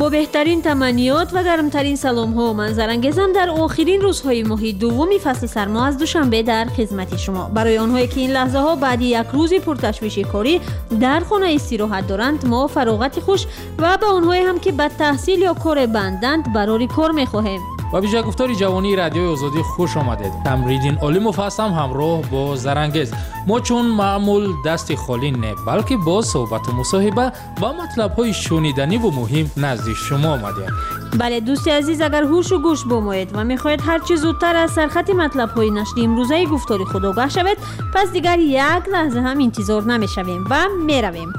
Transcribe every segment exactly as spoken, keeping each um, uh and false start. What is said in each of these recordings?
با بهترین تمنیات و گرمترین سلام ها، من زرنگزم در آخرین روزهای ماه دومی فصل سرما از دوشنبه در خدمت شما. برای آنهایی که این لحظه ها بعد یک روزی پرتشویش کاری در خانه استراحت دارند، ما فراغت خوش و به آنهایی هم که بد تحصیل یا کار بندند برای کار میخواهیم. و بیجا گفتاری جوانی رادیوی آزادی خوش آمدید. تمرین علی مفصل همراه با زرنگز. ما چون معمول دست خالی نه، بلکه با صحبت و مصاحبه و مطلب های شنیدنی و مهم نزد شما آمدیم. بله دوستی عزیز، اگر هوش و گوش بمایید و میخواهید هر چه زودتر از سرخط مطلب های نشری امروزه گفتاری خود آگاه شوید، پس دیگر یک لحظه هم انتظار نمیشویم و میرویم.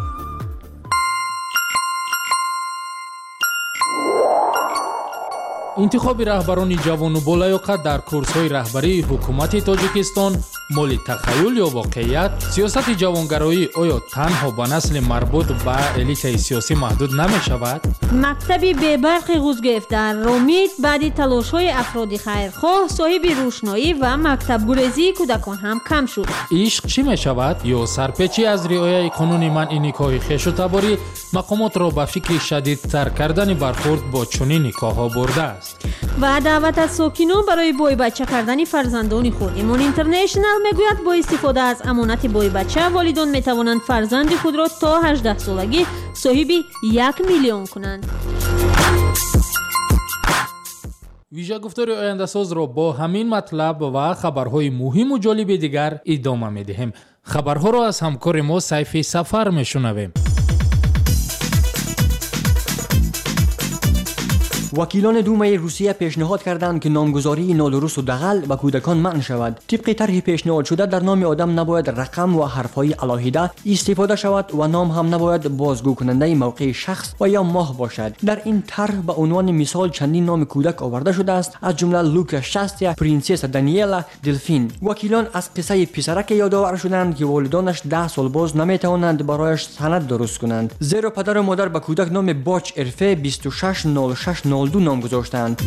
انتخاب رهبران جوان و بالایاقت در کورس‌های رهبری حکومت تاجیکستان مال تخیل یا واقعیت؟ سیاست جوانگرایی آیا تنها به نسل مربوط به الیت سیاسی محدود نمی شود؟ مکتبی به برق غوزگفت در رومیت بعد تلاش‌های افراد خیرخواه صاحب روشنایی و مکتب گریزی کودکان هم کم شد. عشق چی می شود؟ یا سرپیچی از رعایت قانون منع نکاح خویش و تباری مقامات را به فکر شدیدتر کردن برخورد با چنین نکاح‌ها برده است. و دعوت از ساکنان برای بوی بچه کردن فرزندان خود. ایمان اینترنشنال میگوید با استفاده از امانت بوی بچه والدان میتوانند فرزند خود را تا هجده سالگی صاحب یک میلیون کنند. ویژه گفتار آینده ساز را با همین مطلب و خبرهای مهم و جالب دیگر ادامه میدهیم. خبرها را از همکار ما سیف سفر میشنویم. وکیلان دومای روسیه پیشنهاد کردند که نامگذاری نادرست و دغل به کودکان منع شود. طبق طرح پیشنهاد شده در نام آدم نباید رقم و حرفهای علاهیده استفاده شود و نام هم نباید بازگو کننده موقع شخص و یا ماه باشد. در این طرح به عنوان مثال چندین نام کودک آورده شده است، از جمله لوکا شاستیا، پرنسس دانیلا، دلفین. وکیلان از قصه پسرک یادآور شدند که والدانش ده سال باز نمیتوانند برایش سند درست کنند، زیرا پدر و مادر به کودک نام باچ ارفه بیست و شش صفر شش صفر دو نام گذاشتند.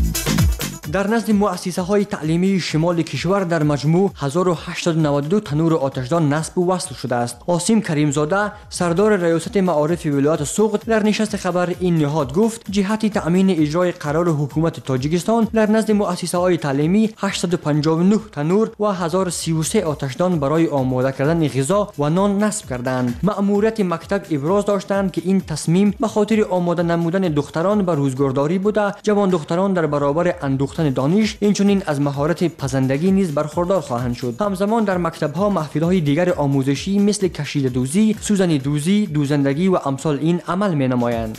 در نزد مؤسسه های تعلیمی شمال کشور در مجموع هزار و هشتصد و نود و دو تنور آتشدان نصب و وصل شده است. عاصم کریمزاده سردار ریاست معارف ولایت سوغد در نشست خبر این نهاد گفت جهت تأمین اجرای قرار حکومت تاجیکستان در نزد مؤسسه های تعلیمی هشتصد و پنجاه و نه تنور و هزار و سی و سه آتشدان برای آماده کردن غذا و نان نصب کردند. مأموریت مکتب ابراز داشتند که این تصمیم به خاطر آماده نمودن دختران به روزگارداری بوده. جوان دختران در برابر اندوختن دانش اینچنین از مهارت پزندگی نیز برخوردار خواهند شد. همزمان در مکتب‌ها محفل‌های دیگر آموزشی مثل کشیده دوزی، سوزن دوزی، دوزندگی و امثال این عمل می‌نمایند.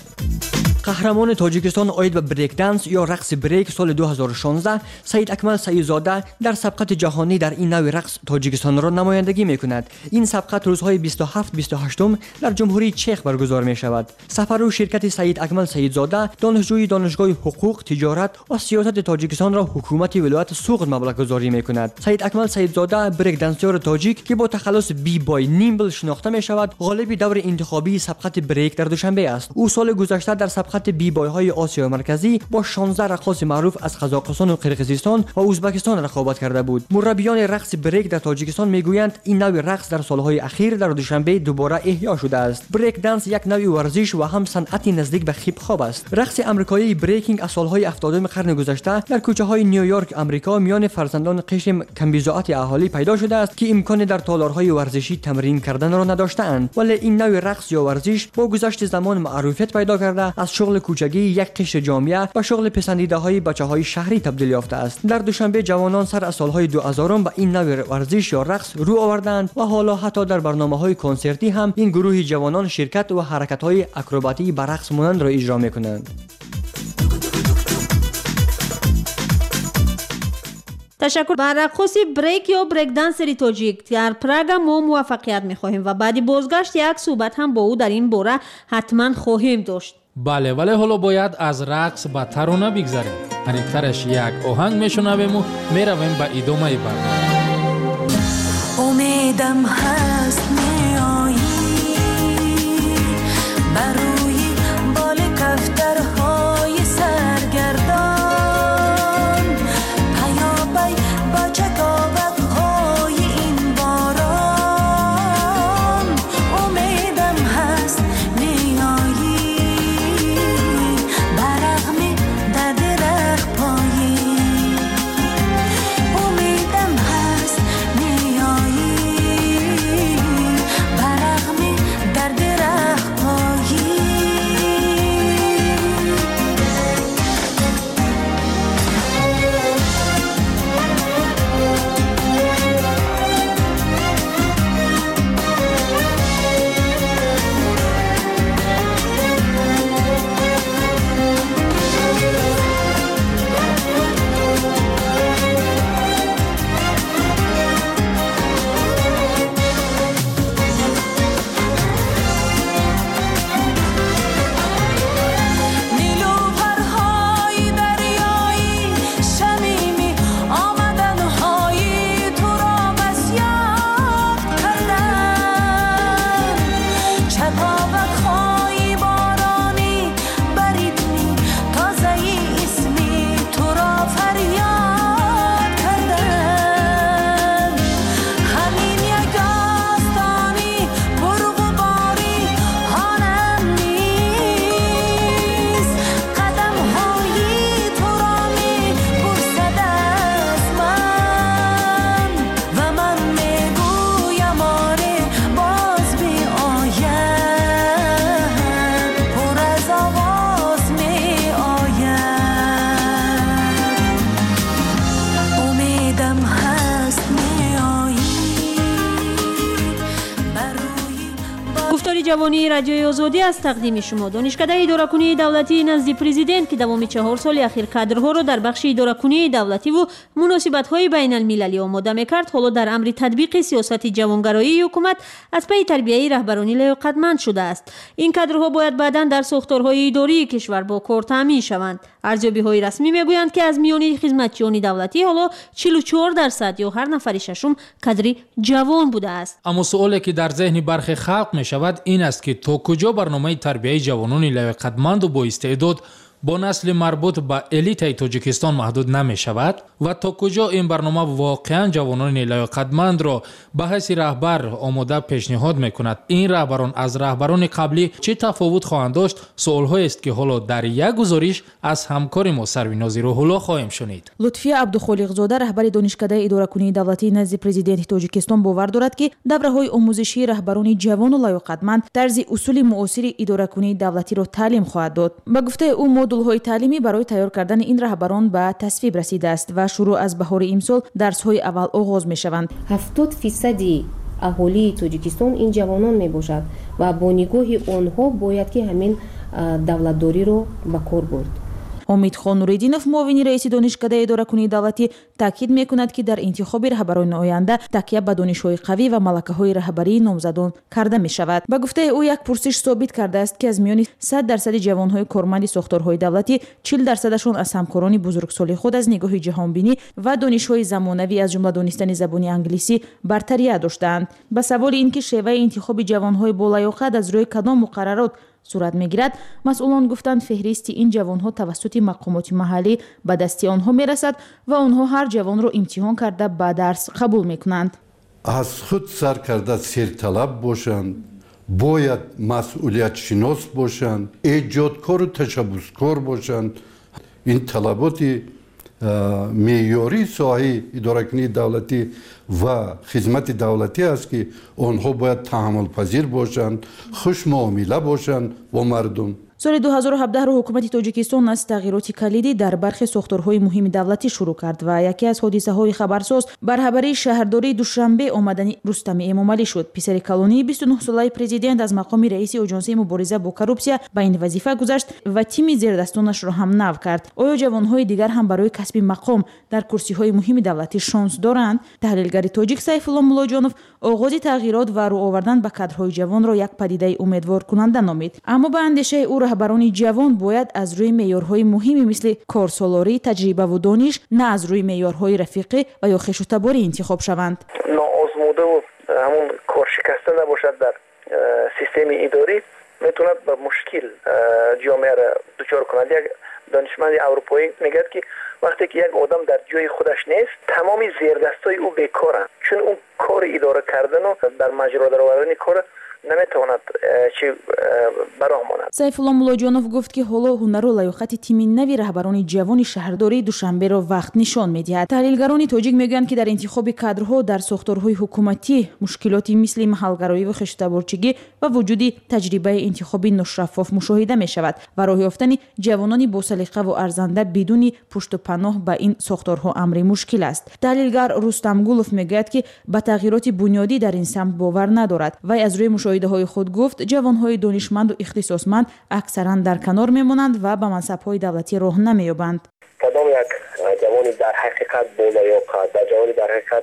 قهرمان تاجیکستان عاید به بریک دنس یا رقص بریک سال دو هزار و شانزده سید اکمل سیدزاده در سبقت جهانی در این نوع رقص تاجیکستان را نمایندگی می‌کند. این سبقت روزهای بیست و هفت بیست و هشت در جمهوری چخ برگزار می‌شود. سفر و شرکت سید اکمل سیدزاده دانشجوی دانشگاه حقوق، تجارت و سیاست تاجیکستان را حکومت ولایت سوغد مبلغ گذاری می‌کند. سید اکمل سیدزاده بریک دنسر تاجیک که با تخلص بی بای نیمبل شناخته می‌شود، غالب دور انتخابی سبقت بریک در دوشنبه است. او سال گذشته در سبقت بی بای های آسیا مرکزی با شانزده رقاص معروف از قزاقستان و قرقیزستان و ازبکستان رقابت کرده بود. مربیان رقص بریک در تاجیکستان میگویند این نوع رقص در سالهای اخیر در دوشنبه دوباره احیا شده است. بریک دنس یک نوع ورزش و هم صنعتی نزدیک به هیپ هاپ است. رقص آمریکایی بریکینگ از سالهای هفتادم قرن گذشته در کوچه های نیویورک آمریکا میان فرزندان قشم کمبیزاعت اهالی پیدا شده است که امکان در تالارهای ورزشی تمرین کردن را نداشتند، ولی این نوع رقص یا ورزش با گذشت زمان معروفیت پیدا کرده از شغل کوچگی یک قشر جامعه و شغل پسندیده های بچه های شهری تبدیل یافته است. در دوشنبه جوانان سر از سالهای دو هزارم به این نوع ورزش یا رقص رو آوردند و حالا حتی در برنامه های کنسرتی هم این گروه جوانان شرکت و حرکت های اکروباتی به رقص مانند را اجرا میکنند. تشکر. بر رقاصی بریک یا بریک دنسری تاجیک در پراگ ما موفقیت می‌خواهیم و بعدی بازگشت یک صحبت هم با او در این باره حتما خواهیم داشت. بله، ولی حالا باید از رقص به ترانه بگذاریم. هریکترش یک آهنگ میشنویم و میرویم به ادامه برنامه. امیدم هست میایی بروی بال کفترهای سرگردان پیابی با چکاوک‌های این باران. امیدم هست میایی بر گفتاری جوانی رادیوی آزادی از تقدیم شما. دانشکده اداره کنی دولتی نزد پرزیدنت که دوام چهار سال اخیر کادرها را در بخش اداره کنی دولتی و مناسبت‌های بین المللی آماده می‌کرد، حالا در امر تطبیق سیاست جوانگرایی حکومت از پی تربیت رهبرانی لیاقتمند شده است. این کادرها باید بعداً در ساختارهای اداری کشور با کار تامین شوند. ارزیابی‌های رسمی میگویند که از میان خدمتچیان دولتی حالا چهل و چهار درصد یا هر نفر ششم کادر جوان بوده است. اما سوالی که در ذهن برخی خلق می شود این است که تا کجا برنامه تربیت جوانان لیاقتمند و با استعداد با نسل مربوط به الیت تاجیکستان محدود نمی شود و تا کجا این برنامه واقعا جوانان لیاقتمند را به حیث رهبر آماده پیشنهاد می کند. این رهبران از رهبران قبلی چه تفاوت خواهند داشت؟ سوال‌هایی است که حالا در یک گزارش از همکار ما سرویناز روح‌الله خواهیم شنید. لطفیه عبدخالق‌زاده رهبر دانشکده اداره کنی دولتی نزد پرزیدنت تاجیکستان باور دارد که دوره‌های آموزشی رهبران جوان و لیاقتمند طرز اصول معاصر اداره کنی دولتی را تعلیم خواهد داد. به گفته او مدل‌های تعلیمی برای تیار کردن این رهبران به تصویب رسیده است و شروع از بهار امسال درس‌های اول آغاز می‌شوند. هفتاد فیصدی اهالی تاجیکستان این جوانان میباشد و با نگاه آنها باید که همین دولتداری رو به کار برد. امید نوریدینов معاون رئیس دانشکده اداره کنی دولتی تاکید میکند که در انتخاب رهبران آینده تکیه به دانش‌های قوی و ملکه‌های رهبری نامزدان کرده می شود. به گفته او یک پرسش ثابت کرده است که از میان صد درصد جوان‌های کارمند ساختارهای دولتی چهل درصدشان از همکاران بزرگسال خود از نگاه جهانبینی و دانش‌های زمانوی از جمله دانستن زبان انگلیسی برتری داشتند. به سوال اینکه شیوه انتخاب جوان‌های بالیاقت از روی کدام مقررات صورت میگیرد، مسئولان گفتند فهرست این جوانها توسط مقامات محلی به دست آنها میرسد و آنها هر جوان را امتحان کرده به درس قبول میکنند. از خود سر کرده سرطلب باشند، باید مسئولیت شناس باشند، ایجادکار و تشبثکار باشند. این طلبات معیاری ساحه اداره‌کنی دولتی و خدمت دولتی است که آنها باید تحمل پذیر باشند، خوش معامله باشند با مردم. سال دو هزار و هفده رو حکومت تاجیکستان از تغییرات کلیدی در برخی ساختارهای مهم دولتی شروع کرد و یکی از حادثه‌های خبرساز برابری شهرداری دوشنبه آمدن رستم امامعلی شد. پسر کلونی بیست و نه ساله پرزیدنت از مقام رئیس اجنسی مبارزه با коррупсия به این وظیفه گذاشت و تیم زیردستانش را هم نو کرد. آیا جوانهای دیگر هم برای کسب مقام در کرسی‌های مهم دولتی شانس دارند؟ تحلیلگر تاجیک سیفالله مولاجانوف آغاز تغییرات و رو آوردن به کادرهای جوان را یک پدیده امیدوار کننده نامید. اما به اندیشه او رهبران جوان باید از روی معیارهای مهمی مثل کارسالاری، تجربه و دانش، نه از روی معیارهای رفیقی و یا خوش و تباری انتخاب شوند. ناآزموده و همون کارشکسته نباشد در سیستم اداری میتوند به مشکل جامعه را دچار کند. یک دانشمند اروپایی میگه که وقتی که یک آدم در جای خودش نیست تمام زیردستای او بیکارند، چون اون کار اداره کردن و در مجرا درآوردن کار نمیتواند چی براه ماند. سیفالله مولاجانوف گفت که حالا هنر و لیاقت تیم نوی رهبران جوان شهرداری دوشنبه را وقت نشان میدهد. تحلیلگران تاجیک میگویند که در انتخاب کادرها در ساختارهای حکومتی مشکلاتی مثل محلگرایی و خوش‌تبارچگی و وجود تجربه انتخابی ناشفاف مشاهده می شود و راه یافتن جوانان با سلیقه و ارزنده بدون پشت و پناه به این ساختارها امر مشکل است. تحلیلگر رستم گولوف میگوید که به تغییرات بنیادی در این سمت باور ندارد و از روی مشاهده های خود گفت جوانهای دانشمند و اختصاصمند اکثرا در کنار میمانند و به منصب‌های دولتی راه نمییابند. کدام یک جوانی در حقیقت بالیاقت و جوانی در حقیقت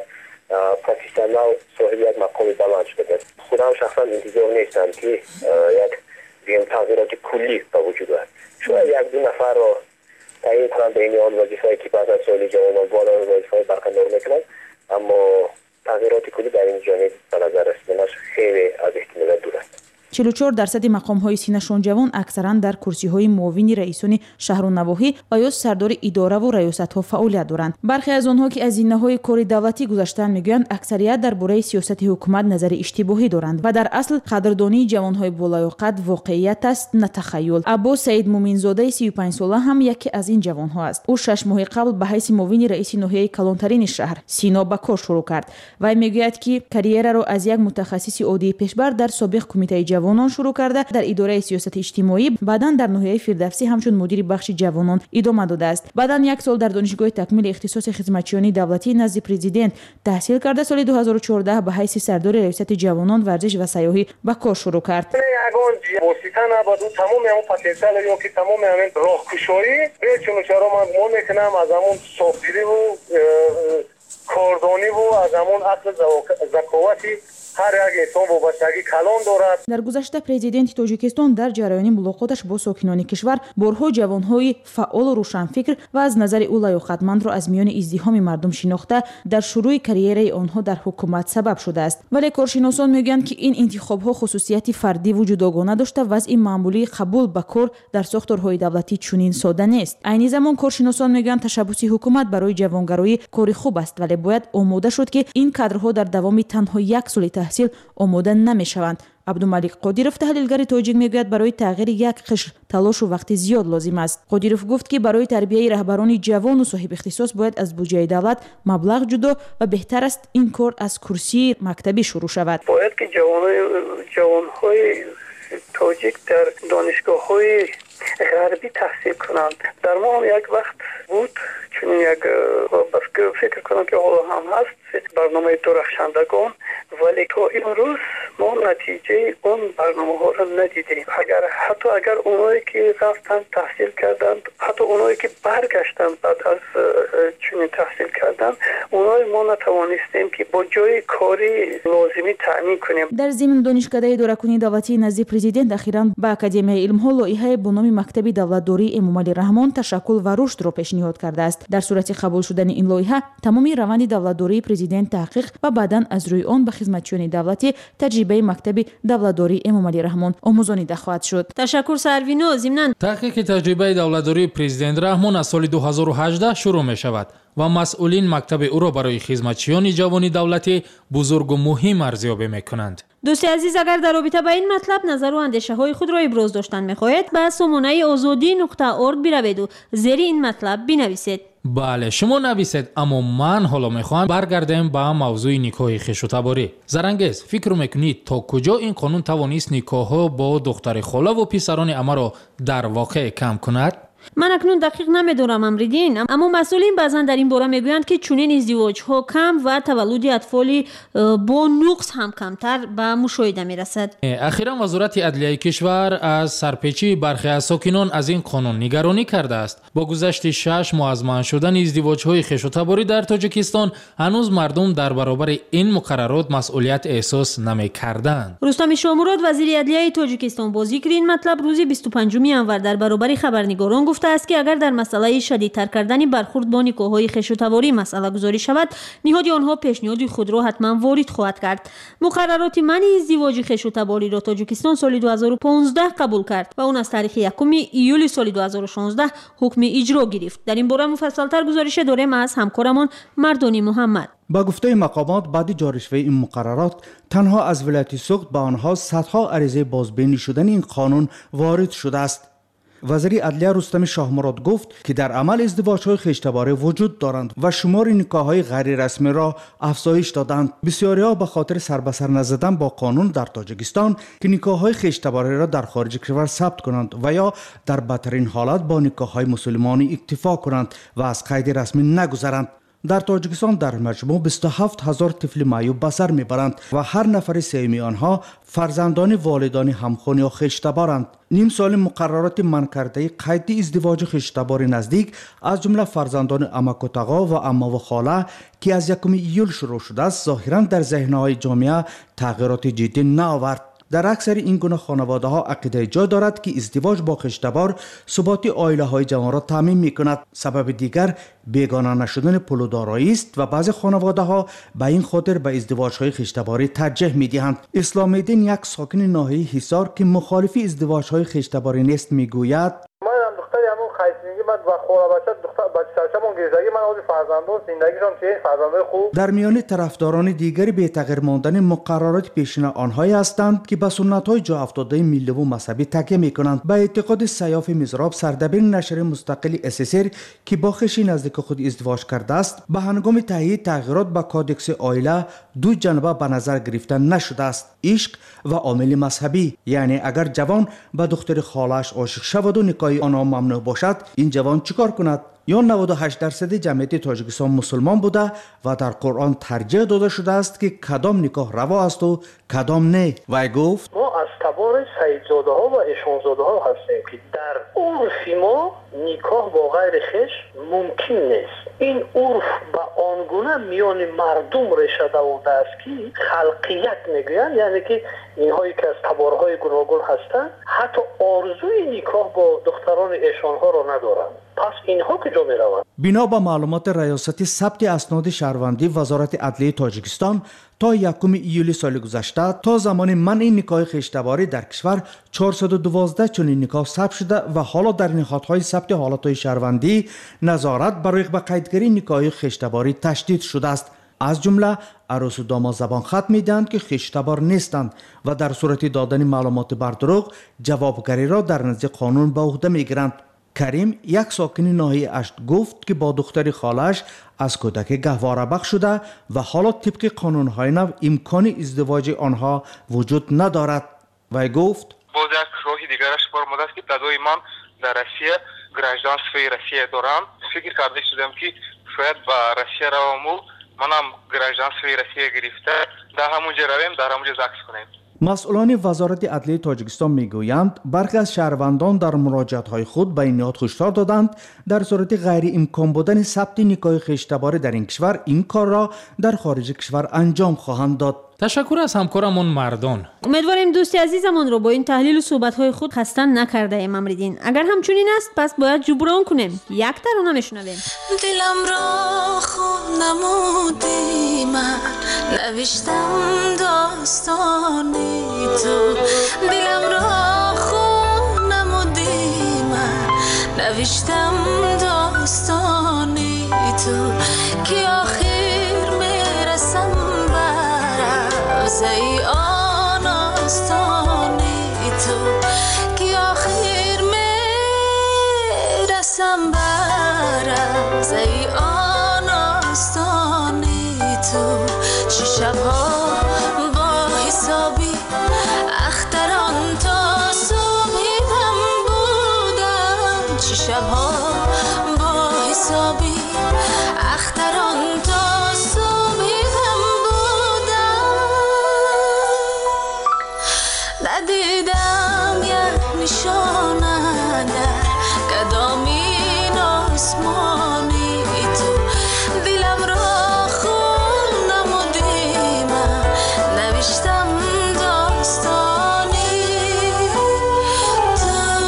پروفسیونال صاحب یک مقام بلند شده. خودم شخصا انتظار نیستم که یک بیم تغییرات کلی به وجود آید. شاید یک دو نفر را تعیین کنند به این آن وظیفه‌ای که بعد از سال جوانان بالا وظیفه‌های برکنار میکنند، اما تغییرات کلی در این جانب به نظر رسیدنش خیلی از احتمالات دور است. چهل و چهار درصد مقام‌های سینه‌شان جوان اکثرا در کرسی‌های معاون رئیسان شهر و نواحی و یا سردار اداره و ریاست‌ها فعالیت دارند. برخی از آنها که از زینه‌های کار دولتی گذشتند میگویند اکثریت درباره سیاست حکومت نظر اشتباهی دارند و در اصل قدردانی جوان‌های بالیاقت واقعیت است نه تخیل. ابو سعید مومنزاده سی و پنج ساله هم یکی از این جوان‌ها است. او شش ماه قبل به حیث معاون رئیس ناحیه کلانترین شهر سینا به کار شروع کرد و میگوید که کرییر را از یک متخصص عادی پیشبر در سابق کمیته جوانان شروع کرده در اداره سیاست اجتماعی، بعداً در ناحیه فردوسی همچون مدیر بخش جوانان ادامه داده است. بعداً یک سال در دانشگاه تکمیل اختصاص خدمتچیانی دولتی نزد پرزیدنت تحصیل کرده. سال دو هزار و چهارده به حیث سردار ریاست جوانان ورزش و سیاحی به کار شروع کرد. یگان واسطه نبود تمام همون پتانسیل یا که تمام همین راهگشایی به چون چرا من گمان میکنم از همون صافگیری و کاردانی و از همون عقل ذکاوتی هر یک انسان وابستگی کلان دارد. در گذشته پرزیدنت تاجیکستان در جریان ملاقاتش با ساکنان کشور بارها جوانهای فعال و روشنفکر و از نظر او لیاقتمند را از میان ازدحام مردم شناخته در شروع کریره آنها در حکومت سبب شده است. ولی کارشناسان میگویند که این انتخابها خصوصیت فردی و جداگانه داشته و وضع معمولی قبول به کار در ساختارهای دولتی چنین ساده نیست. عین زمان کارشناسان میگویند تشبث حکومت برای جوانگرایی کار خوب است، ولی باید آماده شد که این کادرها در دوام تنها یک سال تحصیل آماده نمیشوند. عبدالملک قادیروف تحلیلگر تاجیک میگوید برای تغییر یک قشر تلاش و وقت زیاد لازم است. قادیروف گفت که برای تربیت رهبران جوان و صاحب اختصاص باید از بودجه دولت مبلغ جدا و بهتر است این کار از کرسی مکتبی شروع شود. باید که جوانای جوانهای تاجیک در دانشگاه‌های غربی تحصیل کنند. در ما هم یک وقت بود چون یک فکر کنم که حالا هم هست برنامه درخشندگان، ولی تا امروز ما نتیجه اون برنامه ها را ندیدیم. اگر حتی اگر اونایی که رفتن تحصیل کردند، حتی اونایی که برگشتن بعد از چنین تحصیل کردن، اونایی ما نتوانستیم که با جای کاری لازمی تامین کنیم. در ضمن دانشکده اداره کنی دولتی نزد پرزیدنت اخیراً با اکادمی علم ها لایحه با نام مکتب دولتداری امامعلی رحمان تشکل و رشد را پیشنهاد کرده است. در صورت قبول شدن این لایحه تمام روند دولتداری پرزیدنت تحقیق و بعداً از روی آن به خدمتچیان دولتی تجربه مکتب دولتداری امامعلی رحمان آموزانیده خواهد شد. تشکر سروینو. ضمن تحقیق تجربه دولتداری پرزیدنت رحمان از سال دو هزار و هجده شروع می شود و مسئولین مکتب او را برای خدمتچیان جوانی دولتی بزرگ و مهم ارزیابی می کنند. دوستی عزیز، اگر در رابطه با این مطلب نظر و اندیشه های خود را ابراز داشتن می‌خواهید به سامانه آزادی نقطه اورگ بروید و زیر این مطلب بنویسید. بله، شما نویسید، اما من حالا میخواهم برگردیم به موضوع نکاح خویش و تباری. زرنگز، فکر میکنید تا کجا این قانون توانست نکاح‌ها با دختر خاله و پسران عمه را در واقع کم کند؟ من اکنون دقیق نمیدونم امریدین، اما مسئولین بعضا در این باره میگویند که چنین ازدواج ها کم و تولد اطفال با نقص هم کمتر به مشاهده میرسد. اخیرا وزارت عدلیه کشور از سرپیچی برخی از ساکنان از این قانون نگرانی کرده است. با گذشت شش ماه از منع شدن ازدواج های خویش و تباری در تاجیکستان، هنوز مردم در برابر این مقررات مسئولیت احساس نمیکردند. رستم شاموراد وزیر عدلیه تاجیکستان با ذکر این مطلب روز بیست و پنجم انور در برابر خبرنگاران گفته است که اگر در مسئله شدیدتر کردن برخورد با نکاح‌های خویش و تباری مسئله گذاری شود، نهاد آنها پیشنهاد خود را حتما وارد خواهد کرد. مقررات منع ازدواج خویش و تباری را تاجیکستان سال دو هزار و پانزده قبول کرد و اون از تاریخ یکم ایول سال دو هزار و شانزده حکم اجرا گرفت. در این باره مفصل‌تر گزارش داریم از همکارمان مردانی محمد. با گفته مقامات بعد جاری شدن این مقررات تنها از ولایت سوخت به آنها صدها عریضه بازبینی شدن این قانون وارد شده است. وزیر عدلیه رستم شاهمراد گفت که در عمل ازدواج‌های خویش‌تباری وجود دارند و شمار نکاح‌های غیر رسمی را افزایش دادند. بسیاری‌ها به خاطر سر به سر نزدن با قانون در تاجیکستان که نکاح‌های خویش‌تباری را در خارج کشور ثبت کنند و یا در بدترین حالت با نکاح‌های مسلمانی اکتفا کنند و از قید رسمی نگذرند. در تاجیکستان در مجموع بیست و هفت هزار طفل معیوب به سر میبرند و هر نفر سوم آنها فرزندان والدان همخوان یا خویشتبارند. نیم سال مقررات منع کرده قید ازدواج خویشتبار نزدیک از جمله فرزندان عمک و تقا و عمه و خاله که از یکم ایول شروع شده است ظاهرا در ذهن‌های جامعه تغییرات جدی نآورد. در اکثر این گونه خانواده ها عقیده جا دارد که ازدواج با خویشتبار ثبات عائله های جوان را تضمین می کند. سبب دیگر بیگانه نشدن پول و دارایی است و بعضی خانواده ها به این خاطر به ازدواج های خویشتباری ترجیح می دهند. اسلام الدین یک ساکن ناحیه حصار که مخالف ازدواج های خویشتباری نیست می گوید: من دختری همون خیسنگی من و خورا بچه دختر بچه سرچمون گیزدگی من آزی فرزندان زندگیشان چه فرزندان خوب. در میان طرفداران دیگری به تغییر ماندن مقررات پیشین آنهایی هستند که به سنت‌های جا افتاده ملی و مذهبی تکیه می‌کنند. به اعتقاد سیاف میزراب، سردبیر نشر مستقل اس اس ار که با خشی نزدیک خود ازدواج کرده است، به هنگام تهیه تغییرات به کادکس عائله دو جنبه به نظر گرفته نشده است: عشق و عامل مذهبی. یعنی اگر جوان به دختر خالش عاشق شود و نکاح آنها ممنوع باشد، این جوان چیکار کند؟ یا نود و هشت درصد جمعیت تاجیکستان مسلمان بوده و در قرآن ترجیح داده شده است که کدام نکاح روا است و کدام نه. وی گفت ما از تبار سیدزاده ها و اشانزاده ها هستیم که در عرف ما نکاح با غیر خش ممکن نیست. این عرف به آنگونه میان مردم ریشه دویده است که خلقیت میگویند، یعنی که اینهایی که از تبارهای گوناگون هستند حتی آرزوی نکاح با دختران ایشانها را ندارند. پس اینها کجا می روند؟ بنا به معلومات ریاست ثبت اسناد شهروندی وزارت عدلیه تاجیکستان، تا یکم ایولی سال گذشته تا زمان منع نکاح خشتباری در کشور چهارصد و دوازده چنین نکاح ثبت شده و حالا در نهادهای ثبت حالتهای شهروندی نظارت برای به قیدگیری نکاح خشتباری تشدید شده است. از جمله عروس و داماد زبان خط میدهند که خشتبار نیستند و در صورت دادن معلومات بر دروغ جوابگری را در نزد قانون به عهده میگیرند. کریم، یک ساکن ناحیه اشت، گفت که با دختر خالش از کودکی گهواره بخش شده و حالا طبق قانونهای نو امکان ازدواج آنها وجود ندارد. و گفت باز یک راهی دیگرش فرمود است که دادوی من در روسیه گراجدانستوی روسیه دارم. فکر کرده شدم که شاید با روسیه روامو منم گراجدانستوی روسیه گرفته در همونجا رویم، در همونجا زکس کنیم. مسئولان وزارت عدلیه تاجیکستان میگویند برخی از شهروندان در مراجعت‌های خود به این نهاد هشدار دادند در صورت غیر امکان بودن ثبت نکاح خشتباری در این کشور این کار را در خارج کشور انجام خواهند داد. تشکر از همکارمون مردان. امیدواریم دوستی عزیزمون رو با این تحلیل و صحبت‌های خود خسته نکرده ایم امریدین. اگر همچنین است پس باید جبران کنیم. یک ترانه میشنویم. دلم را خوب نمودی، من نوشتم داستانی تو. دلم را خوب نمودی، من نوشتم داستانی تو که آخر میرسم ای آن آستانی تو که آخر میرسم برز ای آن آستانی تو. چه شبها با حسابی اختران تا صبحی هم بودم، چه شبها با حسابی اختران تا صبحی هم ندیدم یک نشانه در کدامین آسمانی تو. دلم را خون نمودی، من نوشتم داستانی تو.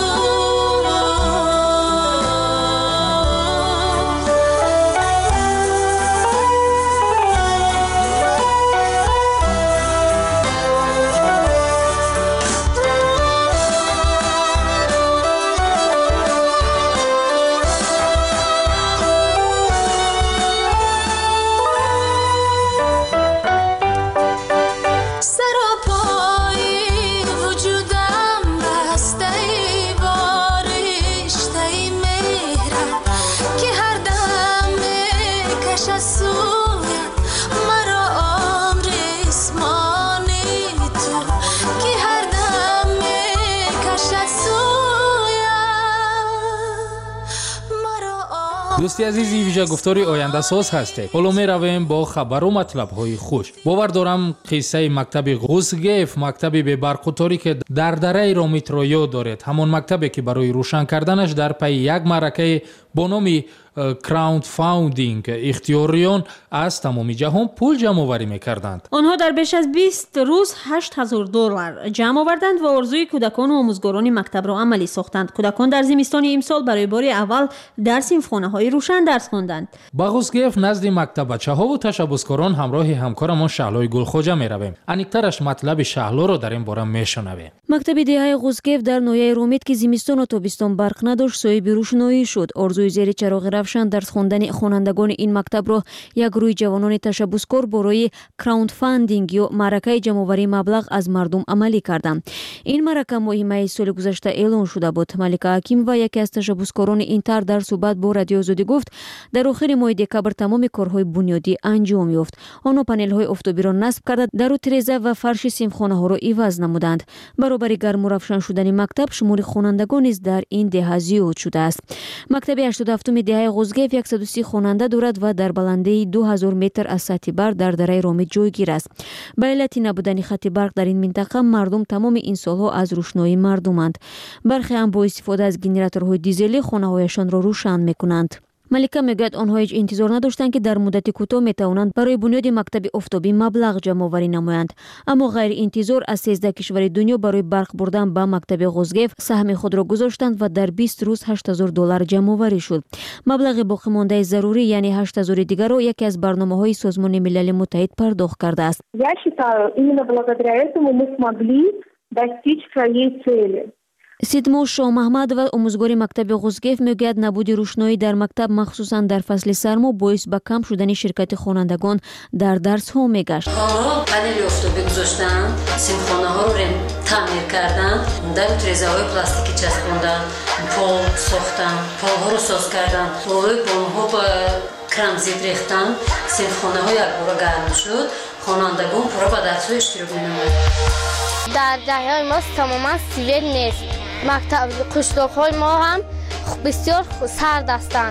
دوستی عزیزی، ویژه گفتاری آینده ساز هسته. حالا می رویم با خبر و مطلب های خوش. باور دارم قصه مکتب غوزگیف، مکتبی به برقطاری که در دره رامیترویو دارد، همون مکتبی که برای روشن کردنش در پی یک معرکه با نام کراوند فاوندینگ اختیاریان از تمام جهان پول جمع آوری می‌کردند. آنها در بیش از بیست روز هشت هزار دلار جمع آوردند و آرزوی کودکان و آموزگاران مکتب را عملی ساختند. کودکان در زمستان امسال برای بار اول در صنفخانه‌های چراغ‌های روشن درس خواندند. با غوزگیف نزد مکتب بچه‌ها و تشبثکاران همراه همکارمان شهلای گلخوجه می‌رویم. انیکترش مطلب شهلا رو در این باره میشنویم. مکتب دهه غوزگیف در نویای رومید که زمستان و تابستان برق نداشت صاحب روشنایی شد. آرزوی زیر چراغ روشن درس خواندن خوانندگان این مکتب را یک گروه جوانان تشبثکار برای کراوند فاندینگ یا معرکه جمع‌آوری مبلغ از مردم عملی کردند. این معرکه ماه سال گذشته اعلان شده بود. ملکه حکیم و یکی از تشبثکاران این طرح در صحبت با رادیو آزادی گفت در آخر ماه دکبر تمام کارهای بنیادی انجام یافت. آنها پنل‌های آفتابی را نصب کرده، در و تریزه و فرش سیمخانه‌ها را عوض نمودند. برابر گرم و روشن شدن مکتب شمار خوانندگان نیز در این دهه زیاد شده است. مکتب هشتاد و هفتم دهه غوزگیف صد و سی خواننده دارد و در بلندی دو هزار متر از سطح برق در دره رومید جایگیر است. به علت نبودن خط برق در این منطقه مردم تمام این سالها از روشنایی مردمند. برخی هم با استفاده از گنراتورهای دیزلی خانه‌هایشان را روشن می‌کنند. ملکه میگوید آنها هیچ انتظار نداشتند که در مدت کوتاه میتوانند برای بنیاد مکتب آفتابی مبلغ جمع آوری نمایند، اما غیر انتظار از سیزده کشور دنیا برای برق بردن به مکتب غوزگیف سهم خود را گذاشتند و در بیست روز هشت هزار دلار جمع آوری شد. مبلغ باقی мондаи ضروری یعنی هشت هزار دیگر را یکی از برنامه‌های سازمان ملل متحد پرداخت کرده است. Я считаю, именно благодаря этому мы смогли достичь своей цели. سیدمو شاه محمد و آموزگار مکتب غوزگیف میگوید نبود روشنایی در مکتب مخصوصا در فصل سرما باعث به کم شدن شرکت خوانندگان در درس ها میگشت. آنها پنل آفتابی گذاشتن، سیمخانه ها رو تعمیر کردن، در تریزه های پلاستیکی چسبوندن، پل ساختن، پل ها رو ساز کردن، بالای بام ها با کرمزید ریختن، سیمخانه ها یک بار گرم شد، خوانندگان پورا به درس های اشتراک می‌نمود. در جای ما تماما سیویل نیست. مکتب قشلاق‌های ما هم بسیار سرد هستند.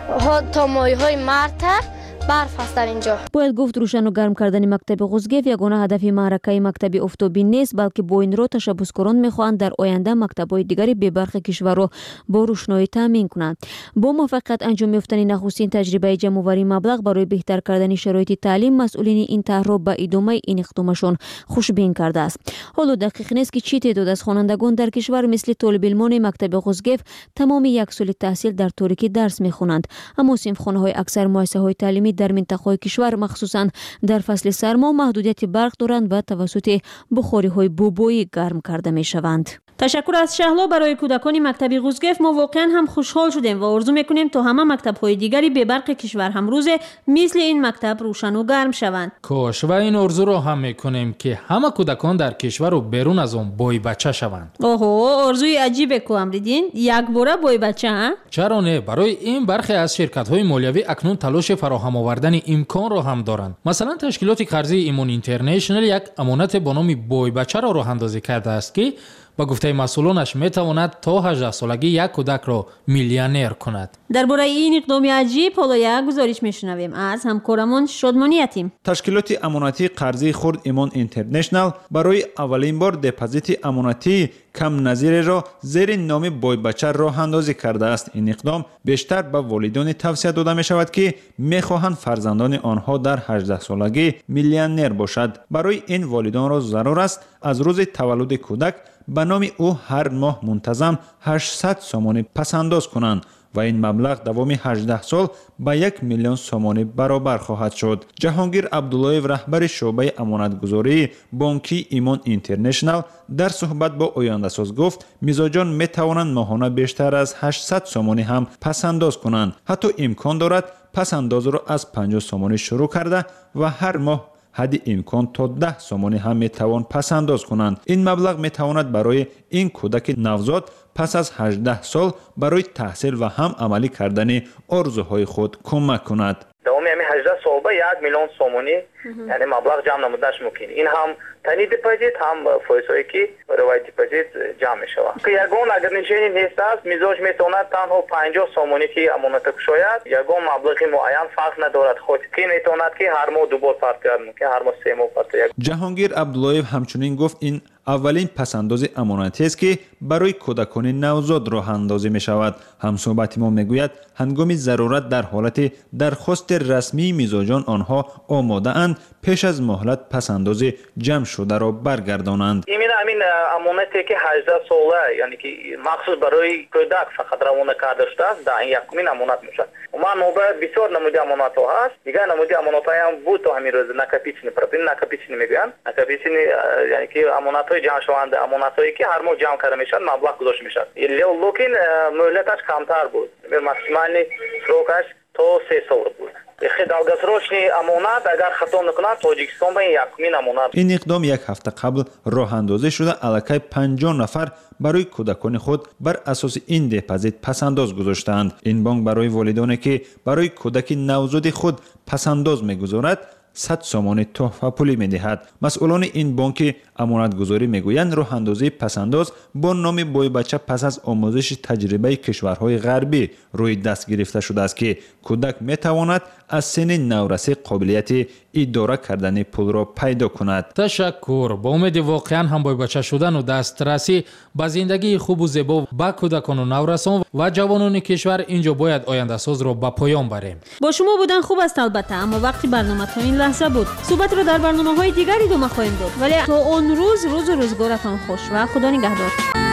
تا مایه‌های مارتر برف هست در اینجا. باید گفت روشن و گرم کردن مکتب غوزگیف یگانه هدف معرکه مکتب آفتابی نیست، بلکه با این رو تشبثکاران میخواهند در آینده مکتب‌های دیگری به برخی کشور را با روشنایی تامین کنند. با موفقیت انجام یافتن نخستین تجربه جمع‌آوری مبلغ برای بهتر کردن شرایط تعلیم، مسئولین این طرح را به ادامه این اقدامشان خوشبین کرده است. حالا دقیق نیست که چه تعداد از خوانندگان در کشور مثل طالب علمان مکتب غوزگیف تمام یک سال تحصیل در تاریکی درس میخوانند، اما سیمخانه‌های اکثر مؤسسه‌های تعلیمی در منطقه‌های کشور مخصوصاً در فصل سرما محدودیت برق دارند و توسط بخاری‌های بوبایی گرم کرده می‌شوند. تشکر از شهلا. برای کودکان مکتب غوزگیف ما واقعا هم خوشحال شدیم و آرزو میکنیم تا همه مکتب‌های دیگری به برق کشور هم روز مثل این مکتب روشن و گرم شوند. کاش و این آرزو رو هم میکنیم که همه کودکان در کشور و بیرون از اون بای بچه شوند. اوهو، آرزوی عجیبه کو امریدین. یک باره بای بچه ها؟ چرا نه؟ برای این برخی از شرکت‌های مالیوی اکنون تلاش فراهم آوردن امکان را هم دارند. مثلا تشکیلات قرضی ایمون اینترنشنال یک امانت با نام بای بچه را راه اندازی کرده است که با گفته مسئولانش میتواند تا هجده سالگی یک کودک را میلیونر کند. درباره این اقدام عجیب حالا یک گزارش میشنویم از همکارمون شادمانی یتیم. تشکیلات امانتی قرضی خرد ایمان اینترنشنال برای اولین بار دپازیت امانتی کم نظیر را زیر نام بای بچه راه اندازی کرده است. این اقدام بیشتر به والدان توصیه داده می شود که میخواهند فرزندان آنها در هجده سالگی میلیونر باشد. برای این والدان را ضرور است از روز تولد کودک به نام او هر ماه منتظم هشتصد سومانی پس انداز کنند و این مبلغ دوام هجده سال به یک میلیون سومانی برابر خواهد شد. جهانگیر عبداللهیو رهبر شعبه امانتگذاری بانکی ایمان اینترنشنال در صحبت با آینده ساز گفت میزاجان می توانند ماهانه بیشتر از هشتصد سومانی هم پس انداز کنند. حتی امکان دارد پس انداز را از پنجاه سومانی شروع کرده و هر ماه حد امکان تا ده سومانی هم می توان پس انداز کنند. این مبلغ می تواند برای این کودک نوزاد پس از هجده سال برای تحصیل و هم عملی کردن آرزوهای خود کمک کند. دوامی همین هجده سال با یک میلیون سومانی یعنی مبلغ جمع نمودنش ممکن. این هم تنی دپازیت هم فایسایی که روی دپازیت جمع می شود. که یگان اگر نشینی نیست است میزاج می تواند تنها پنجاه سومانی که امانت کشاید یگان مبلغ معین فرق ندارد. خود که می تواند که هر ماه دو بار پرداخت ممکن، هر ماه سه ماه پرداخت. جهانگیر عبداللهیو همچنین گفت این اولین پسنداز امانتی است که برای کودکان نوزاد راه اندازی می شود. همصحبت ما می گوید هنگام ضرورت در حالت درخواست رسمی میزاجان آنها آماده اند پیش از مهلت پسنداز جمع شده را برگردانند. این همین امانتی که هجده ساله یعنی که مخصوص برای کودک فقط روانه کرده شده است در این یکمین امانت میشد. ما موبایل بسیار نمودی امانات ها هست دیگه نمودی امانات های هم بود تا همین روز نکاپیچنی پرپین نکاپیچنی میگن نکاپیچنی یعنی که امانات های جمع شونده امانات هایی که هر ماه جمع کرده میشن مبلغ گذاشته میشد لیکن مهلتش کمتر بود ماکسیمالی سروکش تا سه سال بود خدالگذراشنی امانات اگر خطا نکنند تاجیکستان به یکمین امانات. این اقدام یک هفته قبل راه اندازی شده الکی پنجاه نفر برای کودکان خود بر اساس این دپازیت پسنداز گذاشتند. این بانک برای والدانی که برای کودک نوزاد خود پسنداز میگذارد صد سومان تحفه پولی میدهد. مسئولان این بانک امانت گذاری میگویند راه اندازی پسنداز با نام بوی بچه پس از آموزش تجربه کشورهای غربی روی دست گرفته شده است که کودک میتواند از سن نورسی قابلیت اداره کردن پول را پیدا کند. تشکر. با امید واقعا هم بوی بچه شدن و دسترسی به زندگی خوب و زیبا با کودکان و نورسان و جوانان کشور اینجا باید آینده ساز را به پایان بریم. با شما بودن خوب است البته، اما وقتی برنامه تا این لحظه بود. صحبت را در برنامه‌های دیگری ادامه خواهیم داد. ولی تا اون روز روز و روزگارتان خوش و خدا نگهدار.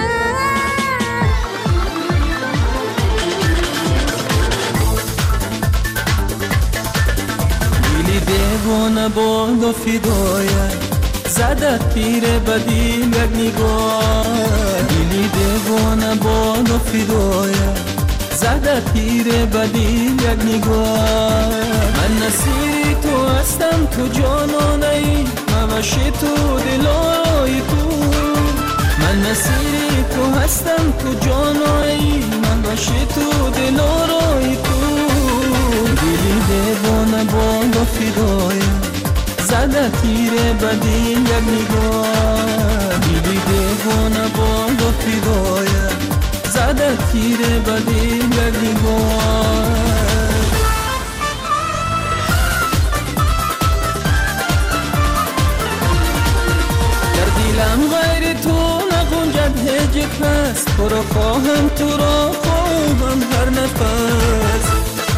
دلی دیوانه باد و فدایت زدت پیر بدی یک نگاه دلی دیوانه باد و فدایت زدت پیر بدی یک نگاه من نصیری تو هستم تو جانانه ای ممشی تو دلای تو من نصیری تو هستم تو جانانه ای ممشی تو دلای تو دلی دیوانه باد و فدایت زده تیر بدی یک نگاه دلی دیوانه باد و فدایت زده تیر بدی یک نگاه در دیلم غیر تو نگنجد هیچ کس تو را خواهم تو را خواهم هر نفس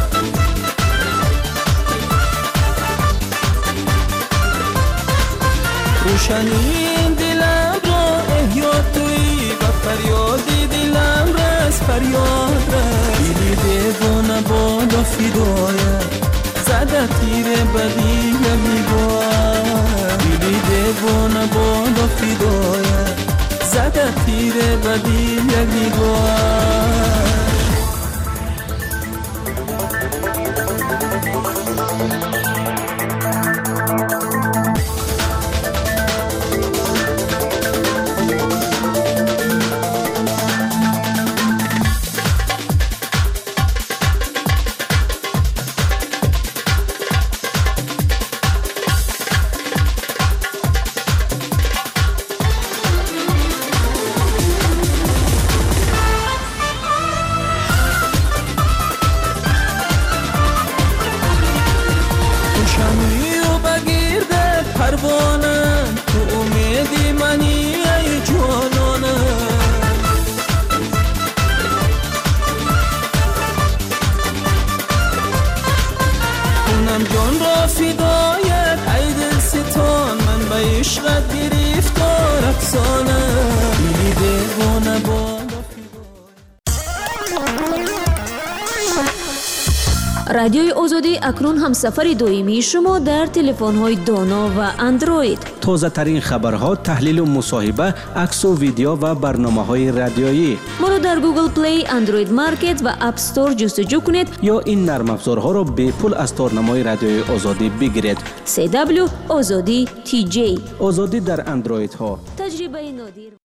روشنی دلم را احیا توی و فریادی دلم رس فریاد رس دلی دیوانه باد و فدایت زده تیر بدی یک نگاه دلی دیوانه باد و فدایت زده تیر بدی یک نگاه رادیوی آزادی اکنون هم سفر دویمی شما در تلفن‌های دانا و اندروید. تازه ترین خبرها، تحلیل و مصاحبه، عکس و ویدیو و برنامه‌های رادیویی. ما را در گوگل پلی، اندروید مارکت و اپ استور جستجو کنید یا این نرم افزارها را به پول از تارنمای رادیوی آزادی بگیرید. سی دبلیو آزادی تی جی. آزادی در اندروید ها. تجربه نادر.